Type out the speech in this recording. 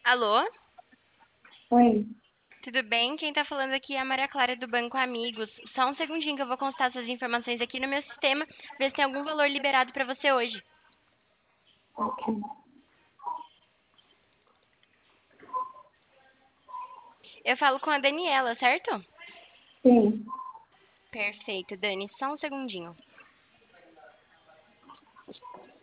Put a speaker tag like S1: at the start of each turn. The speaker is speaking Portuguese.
S1: Alô?
S2: Oi,
S1: Tudo bem? Quem tá falando aqui é a Maria Clara do Banco Amigos. Só um segundinho que eu vou consultar suas informações aqui no meu sistema, ver se tem algum valor liberado pra você hoje.
S2: ok.
S1: Eu falo com a Daniela, certo?
S2: Sim,
S1: Perfeito, Dani. Só um segundinho.